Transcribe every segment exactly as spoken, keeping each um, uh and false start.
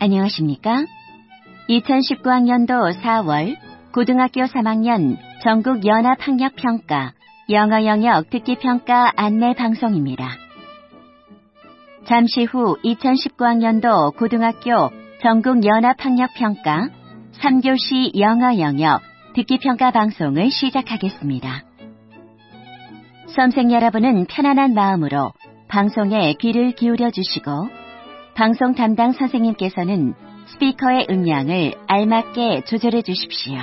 안녕하십니까? 이천십구 학년도 사월 고등학교 삼 학년 전국 연합학력평가 영어 영역 듣기평가 안내 방송입니다. 잠시 후 이천십구 학년도 고등학교 전국 연합학력평가 삼 교시 영어 영역 듣기평가 방송을 시작하겠습니다. 수험생 여러분은 편안한 마음으로 방송에 귀를 기울여 주시고 방송 담당 선생님께서는 스피커의 음량을 알맞게 조절해 주십시오.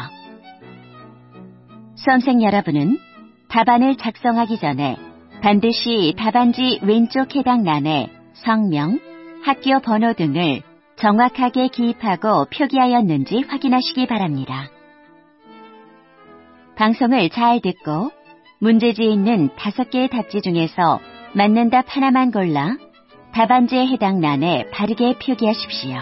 수험생 여러분은 답안을 작성하기 전에 반드시 답안지 왼쪽 해당欄에 성명, 학교 번호 등을 정확하게 기입하고 표기하였는지 확인하시기 바랍니다. 방송을 잘 듣고 문제지에 있는 다섯 개의 답지 중에서 맞는 답 하나만 골라 답안지에 해당欄에 바르게 표기하십시오.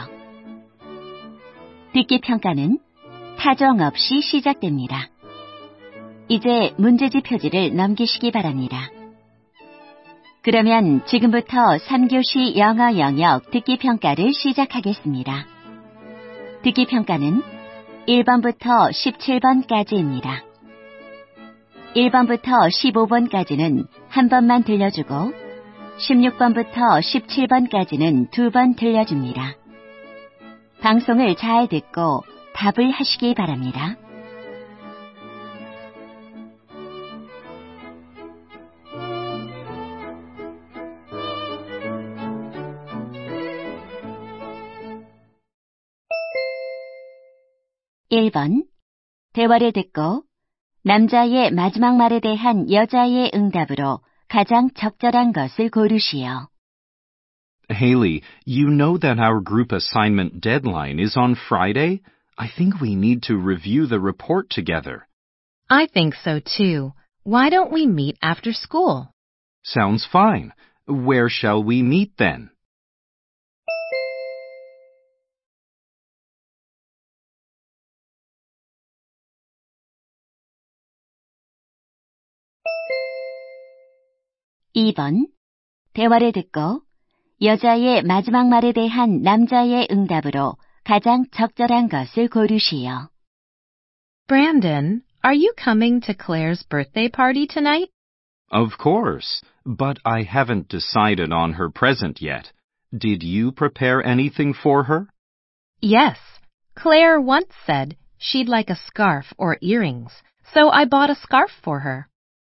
듣기 평가는 타정 없이 시작됩니다. 이제 문제지 표지를 넘기시기 바랍니다. 그러면 지금부터 삼 교시 영어 영역 듣기 평가를 시작하겠습니다. 듣기 평가는 일 번부터 십칠 번까지입니다. 일 번부터 십오 번까지는 한 번만 들려주고 십육 번부터 십칠 번까지는 두 번 들려줍니다. 방송을 잘 듣고 답을 하시기 바랍니다. 일 번. 대화를 듣고 남자의 마지막 말에 대한 여자의 응답으로 가장 적절한 것을 고르시오. Haley, you know that our group assignment deadline is on Friday? I think we need to review the report together. I think so too. Why don't we meet after school? Sounds fine. Where shall we meet then? 이 번. 대화를 듣고 여자의 마지막 말에 대한 남자의 응답으로 가장 적절한 것을 고르시오. Brandon, are you coming to Claire's birthday party tonight? Of course, but I haven't decided on her present yet. Did you prepare anything for her? Yes. Claire once said she'd like a scarf or earrings, so I bought a scarf for her.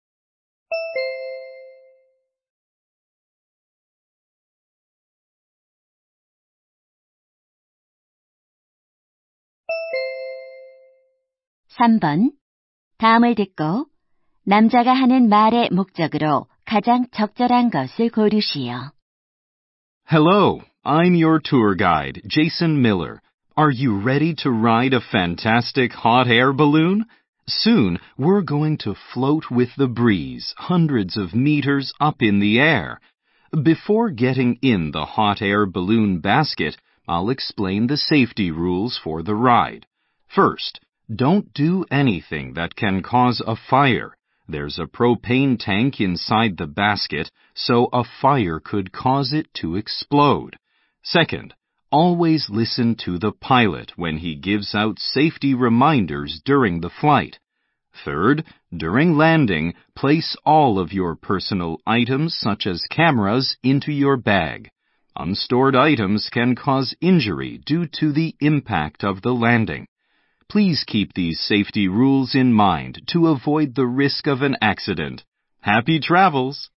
삼 번. 다음을 듣고 남자가 하는 말의 목적으로 가장 적절한 것을 고르시오. Hello, I'm your tour guide, Jason Miller. Are you ready to ride a fantastic hot air balloon? Soon, we're going to float with the breeze, hundreds of meters up in the air. Before getting in the hot air balloon basket, I'll explain the safety rules for the ride. First, don't do anything that can cause a fire. There's a propane tank inside the basket, so a fire could cause it to explode. Second, always listen to the pilot when he gives out safety reminders during the flight. Third, during landing, place all of your personal items such as cameras into your bag. Unstored items can cause injury due to the impact of the landing. Please keep these safety rules in mind to avoid the risk of an accident. Happy travels!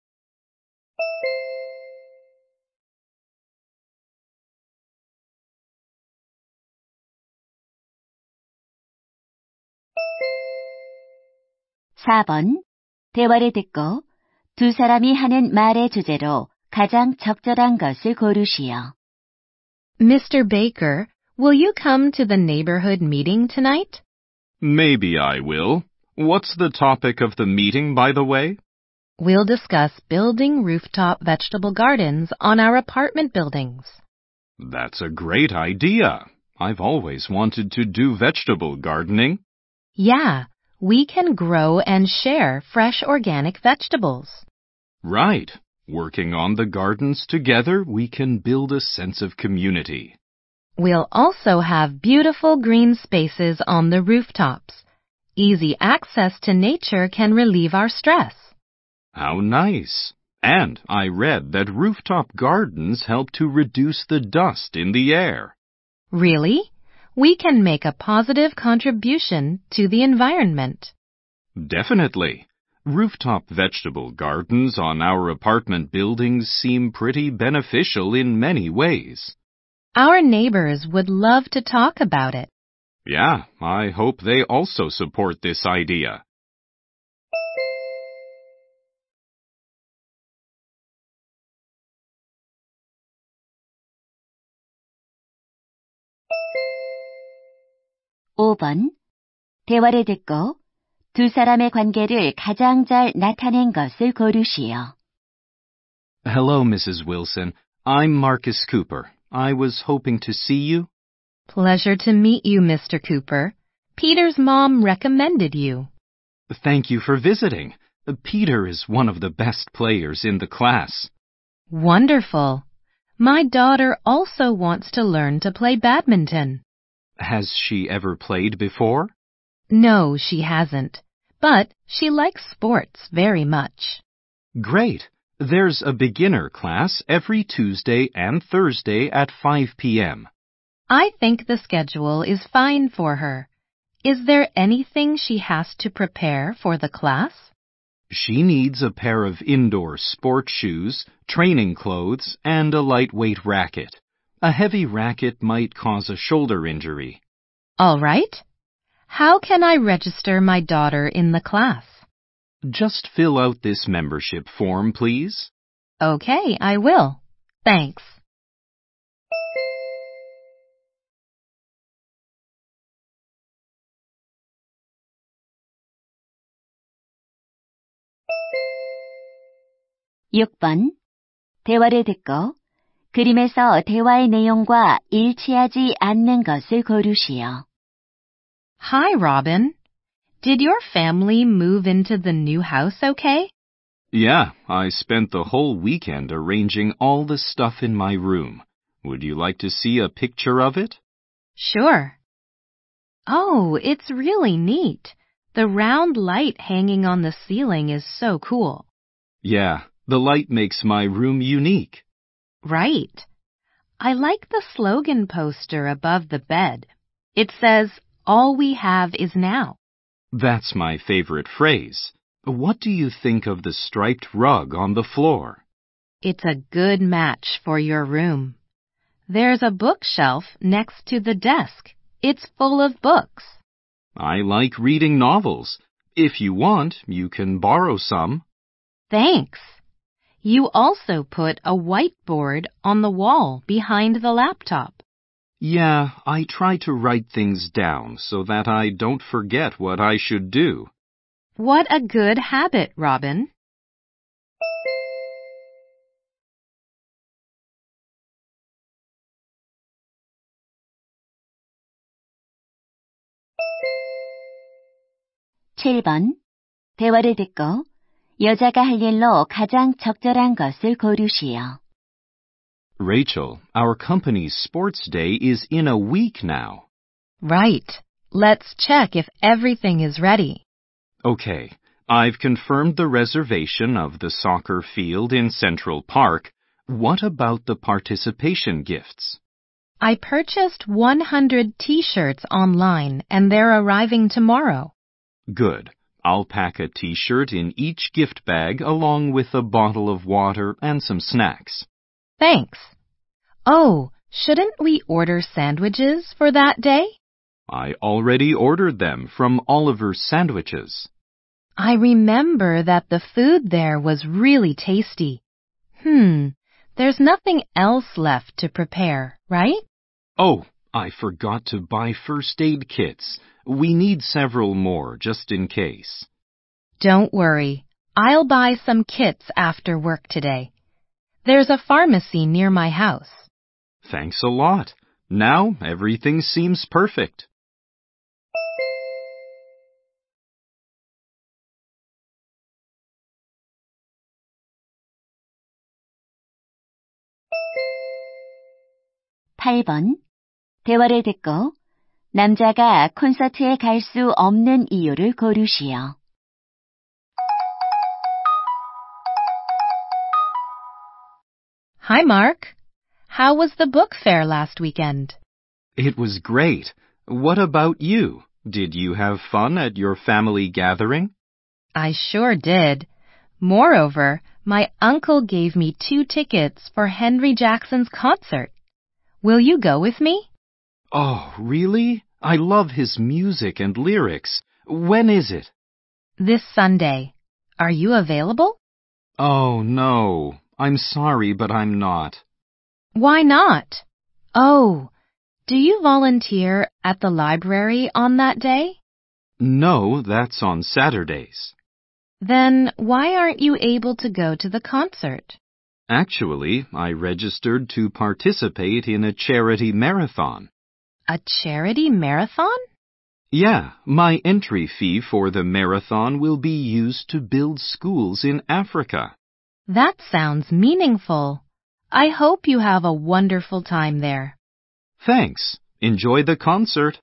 사 번. 대화를 듣고 두 사람이 하는 말의 주제로 가장 적절한 것을 고르시오. Mister Baker, will you come to the neighborhood meeting tonight? Maybe I will. What's the topic of the meeting, by the way? We'll discuss building rooftop vegetable gardens on our apartment buildings. That's a great idea. I've always wanted to do vegetable gardening. Yeah, we can grow and share fresh organic vegetables. Right. Working on the gardens together, we can build a sense of community. We'll also have beautiful green spaces on the rooftops. Easy access to nature can relieve our stress. How nice. And I read that rooftop gardens help to reduce the dust in the air. Really? We can make a positive contribution to the environment. Definitely. Rooftop vegetable gardens on our apartment buildings seem pretty beneficial in many ways. Our neighbors would love to talk about it. Yeah, I hope they also support this idea. 오 번. 대화를 듣고 두 사람의 관계를 가장 잘 나타낸 것을 고르시오. Hello, Missus Wilson. I'm Marcus Cooper. I was hoping to see you. Pleasure to meet you, Mister Cooper. Peter's mom recommended you. Thank you for visiting. Peter is one of the best players in the class. Wonderful. My daughter also wants to learn to play badminton. Has she ever played before? No, she hasn't. But she likes sports very much. Great. There's a beginner class every Tuesday and Thursday at five p.m. I think the schedule is fine for her. Is there anything she has to prepare for the class? She needs a pair of indoor sport shoes, training clothes, and a lightweight racket. A heavy racket might cause a shoulder injury. All right. How can I register my daughter in the class? Just fill out this membership form, please. Okay, I will. Thanks. 육 번. 대화를 듣고 그림에서 대화의 내용과 일치하지 않는 것을 고르시오. Hi, Robin. Did your family move into the new house okay? Yeah, I spent the whole weekend arranging all the stuff in my room. Would you like to see a picture of it? Sure. Oh, it's really neat. The round light hanging on the ceiling is so cool. Yeah, the light makes my room unique. Right. I like the slogan poster above the bed. It says, "All we have is now." That's my favorite phrase. What do you think of the striped rug on the floor? It's a good match for your room. There's a bookshelf next to the desk. It's full of books. I like reading novels. If you want, you can borrow some. Thanks. You also put a whiteboard on the wall behind the laptop. Yeah, I try to write things down so that I don't forget what I should do. What a good habit, Robin. 칠 번. 대화를 듣고 여자가 할 일로 가장 적절한 것을 고르시오. Rachel, our company's sports day is in a week now. Right. Let's check if everything is ready. Okay, I've confirmed the reservation of the soccer field in Central Park. What about the participation gifts? I purchased one hundred t-shirts online and they're arriving tomorrow. Good. I'll pack a t-shirt in each gift bag along with a bottle of water and some snacks. Thanks. Oh, shouldn't we order sandwiches for that day? I already ordered them from Oliver's Sandwiches. I remember that the food there was really tasty. Hmm, there's nothing else left to prepare, right? Oh, I forgot to buy first aid kits. We need several more just in case. Don't worry. I'll buy some kits after work today. There's a pharmacy near my house. Thanks a lot. Now everything seems perfect. 팔 번. 대화를 듣고 남자가 콘서트에 갈 수 없는 이유를 고르시오. Hi, Mark. How was the book fair last weekend? It was great. What about you? Did you have fun at your family gathering? I sure did. Moreover, my uncle gave me two tickets for Henry Jackson's concert. Will you go with me? Oh, really? I love his music and lyrics. When is it? This Sunday. Are you available? Oh, no. I'm sorry, but I'm not. Why not? Oh, do you volunteer at the library on that day? No, that's on Saturdays. Then why aren't you able to go to the concert? Actually, I registered to participate in a charity marathon. A charity marathon? Yeah, my entry fee for the marathon will be used to build schools in Africa. That sounds meaningful. I hope you have a wonderful time there. Thanks. Enjoy the concert.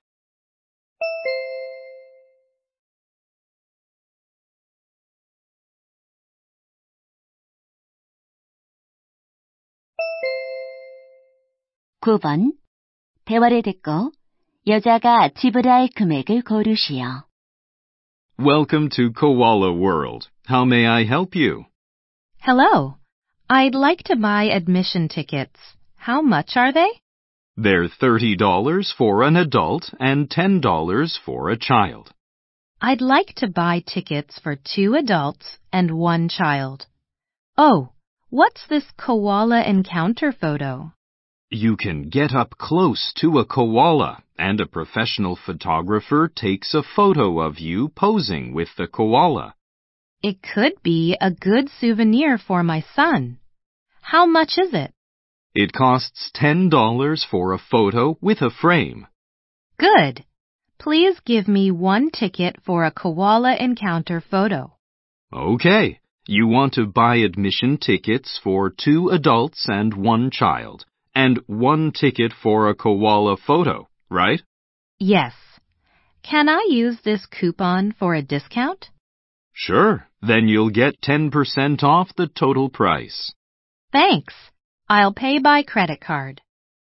구 번. 대화를 듣고 여자가 지불할 금액을 고르시오. Welcome to Koala World. How may I help you? Hello. I'd like to buy admission tickets. How much are they? They're thirty dollars for an adult and ten dollars for a child. I'd like to buy tickets for two adults and one child. Oh, what's this koala encounter photo? You can get up close to a koala, and a professional photographer takes a photo of you posing with the koala. It could be a good souvenir for my son. How much is it? It costs ten dollars for a photo with a frame. Good. Please give me one ticket for a koala encounter photo. Okay. You want to buy admission tickets for two adults and one child, and one ticket for a koala photo, right? Yes. Can I use this coupon for a discount? Sure. Then you'll get ten percent off the total price. Thanks. I'll pay by credit card.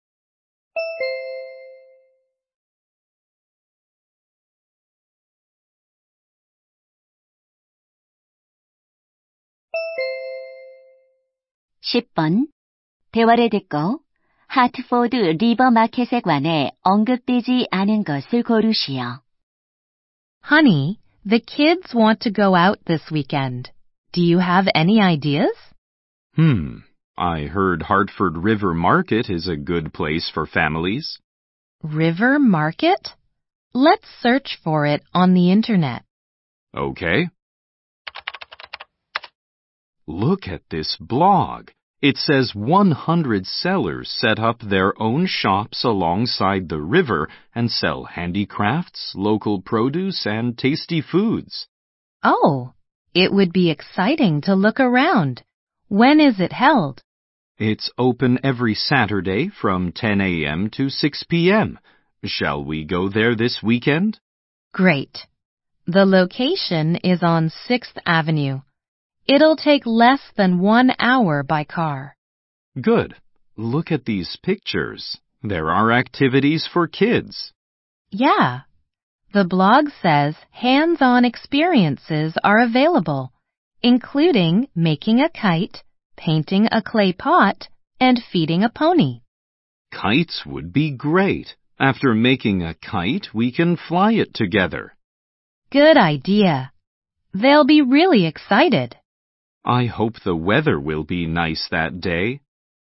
십 번. 대화를 듣고 하트포드 리버 마켓에 관해 언급되지 않은 것을 고르시오. Honey, the kids want to go out this weekend. Do you have any ideas? Hmm. I heard Hartford River Market is a good place for families. River Market? Let's search for it on the internet. Okay. Look at this blog. It says one hundred sellers set up their own shops alongside the river and sell handicrafts, local produce, and tasty foods. Oh, it would be exciting to look around. When is it held? It's open every Saturday from ten a.m. to six p.m. Shall we go there this weekend? Great. The location is on sixth Avenue. It'll take less than one hour by car. Good. Look at these pictures. There are activities for kids. Yeah. The blog says hands-on experiences are available, including making a kite, painting a clay pot, and feeding a pony. Kites would be great. After making a kite, we can fly it together. Good idea. They'll be really excited. I hope the weather will be nice that day.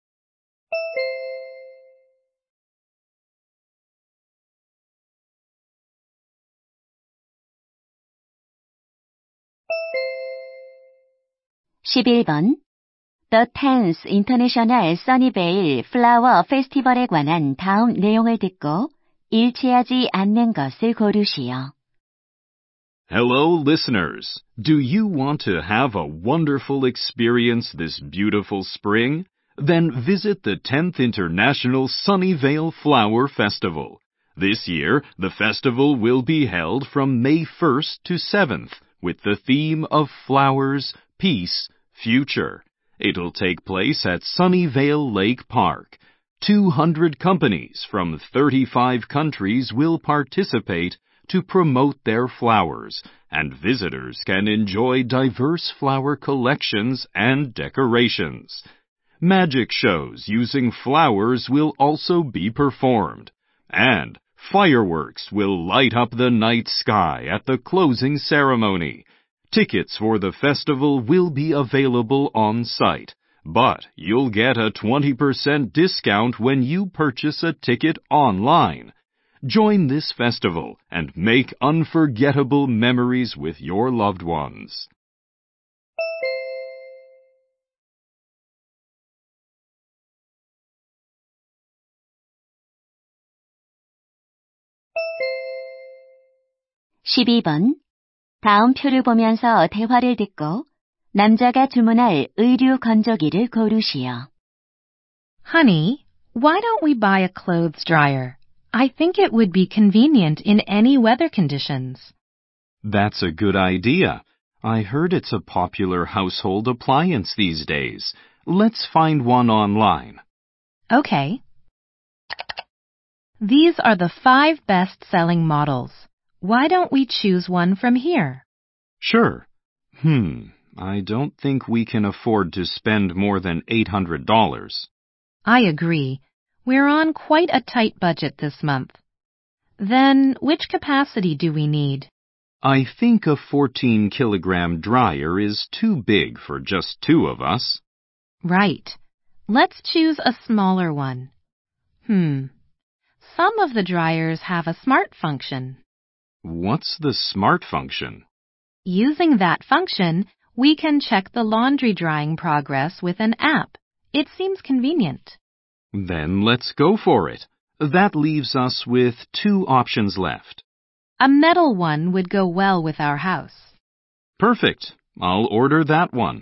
십일 번. The 텐스 International Sunnyvale Flower Festival에 관한 다음 내용을 듣고 일치하지 않는 것을 고르시오. Hello, listeners. Do you want to have a wonderful experience this beautiful spring? Then visit the tenth International Sunnyvale Flower Festival. This year, the festival will be held from May first to seventh with the theme of Flowers, Peace, Future. It'll take place at Sunnyvale Lake Park. two hundred companies from thirty-five countries will participate to promote their flowers, and visitors can enjoy diverse flower collections and decorations. Magic shows using flowers will also be performed, and fireworks will light up the night sky at the closing ceremony. Tickets for the festival will be available on site, but you'll get a twenty percent discount when you purchase a ticket online. Join this festival and make unforgettable memories with your loved ones. 십이 번. 다음 표를 보면서 대화를 듣고 남자가 주문할 의류 건조기를 고르시오. Honey, why don't we buy a clothes dryer? I think it would be convenient in any weather conditions. That's a good idea. I heard it's a popular household appliance these days. Let's find one online. Okay. These are the five best-selling models. Why don't we choose one from here? Sure. Hmm, I don't think we can afford to spend more than eight hundred dollars. I agree. We're on quite a tight budget this month. Then, which capacity do we need? I think a fourteen kilogram dryer is too big for just two of us. Right. Let's choose a smaller one. Hmm. Some of the dryers have a smart function. What's the smart function? Using that function, we can check the laundry drying progress with an app. It seems convenient. Then let's go for it. That leaves us with two options left. A metal one would go well with our house. Perfect. I'll order that one.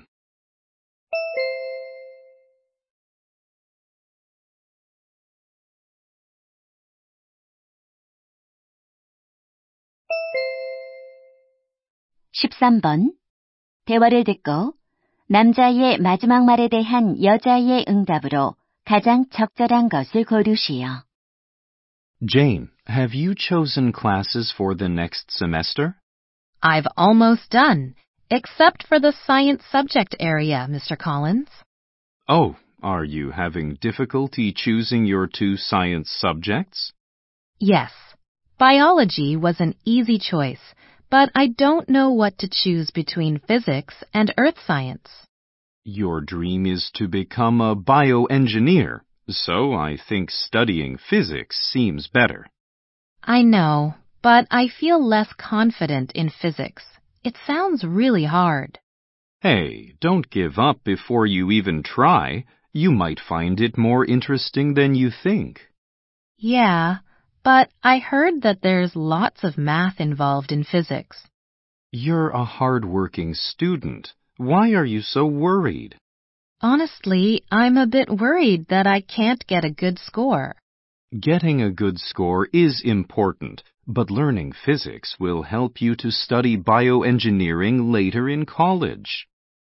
십삼 번. 대화를 듣고 남자의 마지막 말에 대한 여자의 응답으로 가장 적절한 것을 고르시오. Jane, have you chosen classes for the next semester? I've almost done, except for the science subject area, Mister Collins. Oh, are you having difficulty choosing your two science subjects? Yes. Biology was an easy choice, but I don't know what to choose between physics and earth science. Your dream is to become a bioengineer, so I think studying physics seems better. I know, but I feel less confident in physics. It sounds really hard. Hey, don't give up before you even try. You might find it more interesting than you think. Yeah, but I heard that there's lots of math involved in physics. You're a hard-working student. Why are you so worried? Honestly, I'm a bit worried that I can't get a good score. Getting a good score is important, but learning physics will help you to study bioengineering later in college.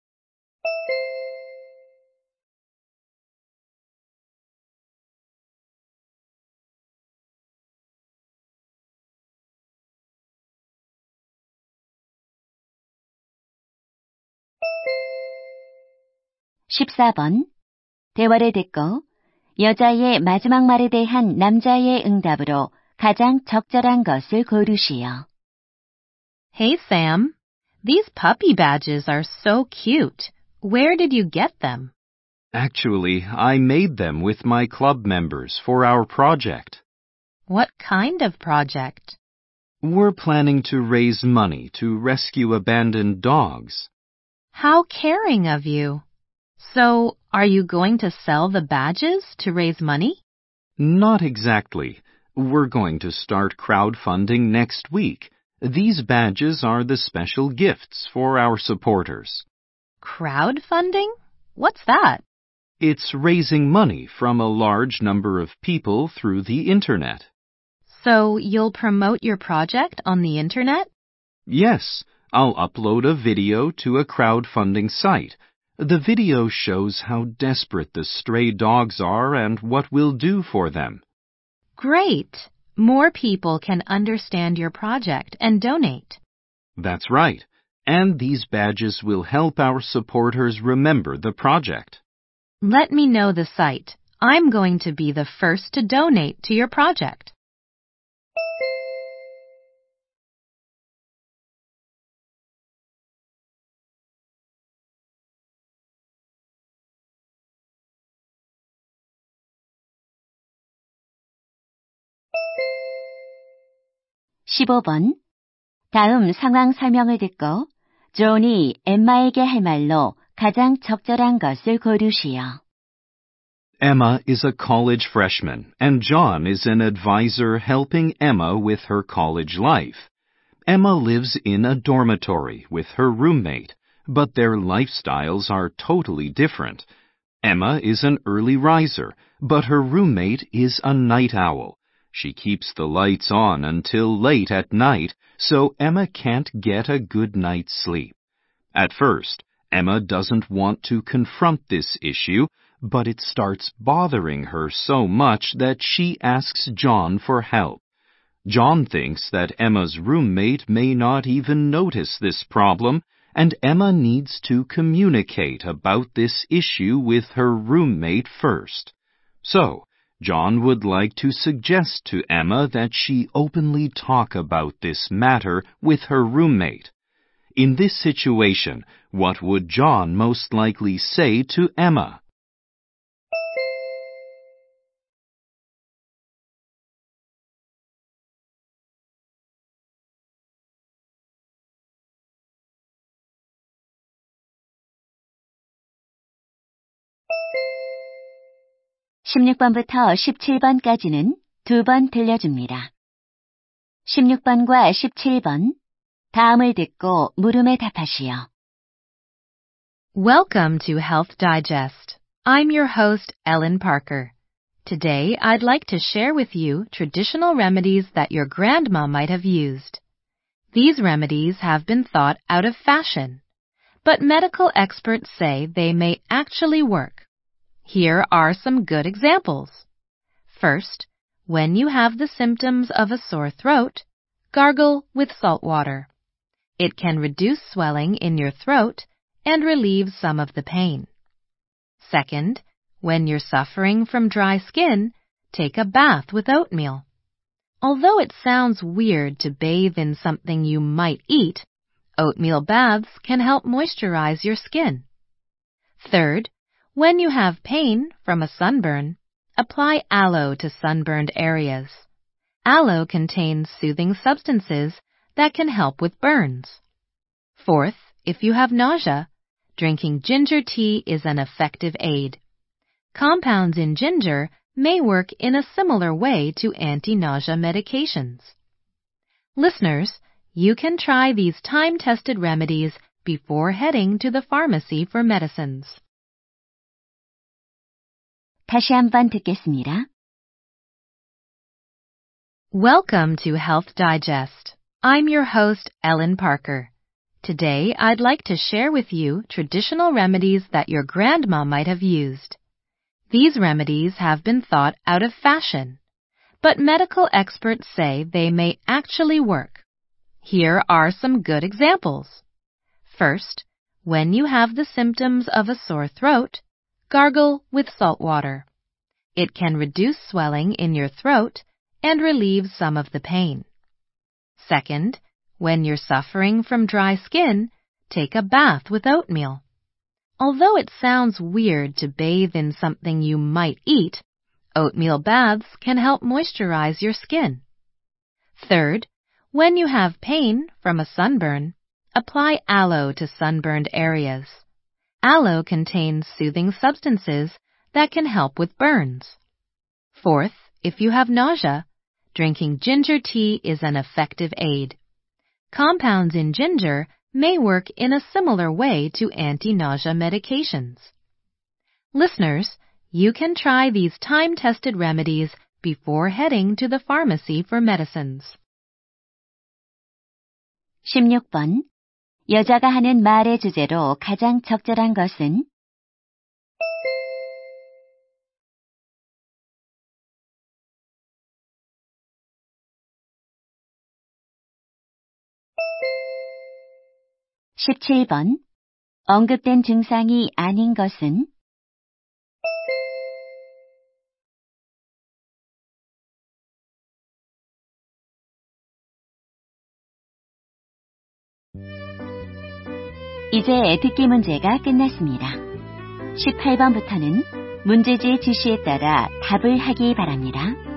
십사 번. 대화를 듣고 여자의 마지막 말에 대한 남자의 응답으로 가장 적절한 것을 고르시오. Hey, Sam. These puppy badges are so cute. Where did you get them? Actually, I made them with my club members for our project. What kind of project? We're planning to raise money to rescue abandoned dogs. How caring of you. So, are you going to sell the badges to raise money? Not exactly. We're going to start crowdfunding next week. These badges are the special gifts for our supporters. Crowdfunding? What's that? It's raising money from a large number of people through the Internet. So you'll promote your project on the Internet? Yes, I'll upload a video to a crowdfunding site. The video shows how desperate the stray dogs are and what we'll do for them. Great! More people can understand your project and donate. That's right. And these badges will help our supporters remember the project. Let me know the site. I'm going to be the first to donate to your project. 십오 번. 다음 상황 설명을 듣고 존이 엠마에게 할 말로 가장 적절한 것을 고르시오. Emma is a college freshman, and John is an advisor helping Emma with her college life. Emma lives in a dormitory with her roommate, but their lifestyles are totally different. Emma is an early riser, but her roommate is a night owl. She keeps the lights on until late at night, so Emma can't get a good night's sleep. At first, Emma doesn't want to confront this issue, but it starts bothering her so much that she asks John for help. John thinks that Emma's roommate may not even notice this problem, and Emma needs to communicate about this issue with her roommate first. So, John would like to suggest to Emma that she openly talk about this matter with her roommate. In this situation, what would John most likely say to Emma? 십육 번부터 십칠 번까지는 두 번 들려줍니다. 십육 번과 십칠 번, 다음을 듣고 물음에 답하시오. Welcome to Health Digest. I'm your host, Ellen Parker. Today, I'd like to share with you traditional remedies that your grandma might have used. These remedies have been thought out of fashion, but medical experts say they may actually work. Here are some good examples. First, when you have the symptoms of a sore throat, gargle with salt water. It can reduce swelling in your throat and relieve some of the pain. Second, when you're suffering from dry skin, take a bath with oatmeal. Although it sounds weird to bathe in something you might eat, oatmeal baths can help moisturize your skin. Third, when you have pain from a sunburn, apply aloe to sunburned areas. Aloe contains soothing substances that can help with burns. Fourth, if you have nausea, drinking ginger tea is an effective aid. Compounds in ginger may work in a similar way to anti-nausea medications. Listeners, you can try these time-tested remedies before heading to the pharmacy for medicines. 다시 한번 듣겠습니다. Welcome to Health Digest. I'm your host, Ellen Parker. Today, I'd like to share with you traditional remedies that your grandma might have used. These remedies have been thought out of fashion, but medical experts say they may actually work. Here are some good examples. First, when you have the symptoms of a sore throat, gargle with salt water. It can reduce swelling in your throat and relieve some of the pain. Second, when you're suffering from dry skin, take a bath with oatmeal. Although it sounds weird to bathe in something you might eat, oatmeal baths can help moisturize your skin. Third, when you have pain from a sunburn, apply aloe to sunburned areas. Aloe contains soothing substances that can help with burns. Fourth, if you have nausea, drinking ginger tea is an effective aid. Compounds in ginger may work in a similar way to anti-nausea medications. Listeners, you can try these time-tested remedies before heading to the pharmacy for medicines. 십육 번. 여자가 하는 말의 주제로 가장 적절한 것은? 십칠 번. 언급된 증상이 아닌 것은? 이제 듣기 문제가 끝났습니다. 십팔 번부터는 문제지의 지시에 따라 답을 하기 바랍니다.